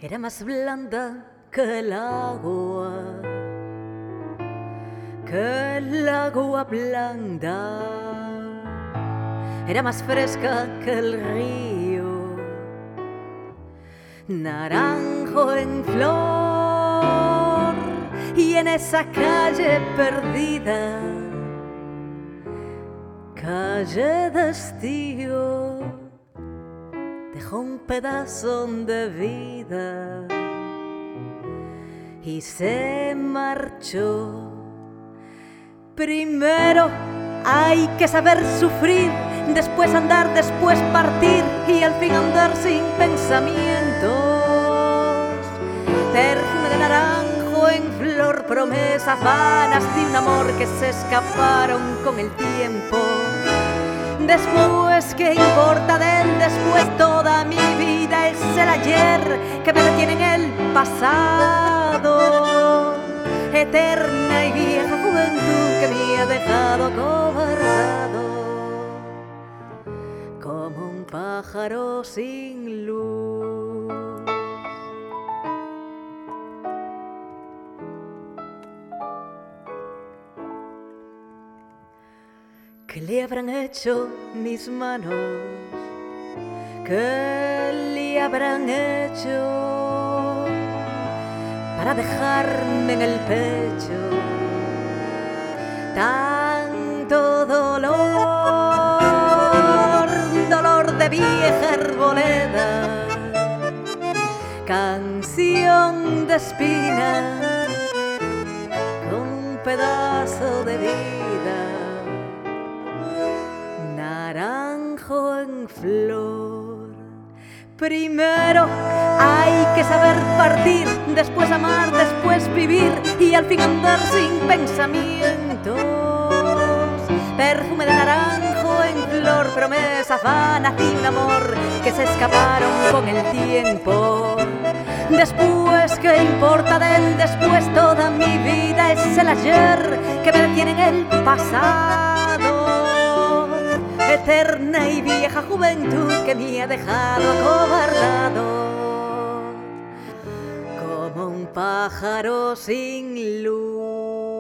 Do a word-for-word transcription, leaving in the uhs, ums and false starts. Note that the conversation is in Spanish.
Era más blanda que el agua, que el agua blanda. Era más fresca que el río, naranjo en flor. Y en esa calle perdida, calle de estío, dejó un pedazo de vida y se marchó. Primero hay que saber sufrir, después andar, después partir y al fin andar sin pensamientos. Perfume de naranjo en flor, promesas vanas de un amor que se escaparon con el tiempo. Después, ¿qué importa del después? Toda mi vida es el ayer que me detiene en el pasado. Eterna y vieja juventud que me ha dejado acobardado como un pájaro sin luz. ¿Qué le habrán hecho mis manos? ¿Qué le habrán hecho para dejarme en el pecho tanto dolor? Dolor de vieja arboleda, canción de espina con un pedazo de vida, naranjo en flor. Primero hay que saber partir, después amar, después vivir y al fin andar sin pensamientos. Perfume de naranjo en flor, promesas vanas de un amor que se escaparon con el tiempo. Después, ¿qué importa del después? Toda mi vida es el ayer que me detiene en el pasado. Eterna y vieja juventud que me ha dejado acobardado como un pájaro sin luz.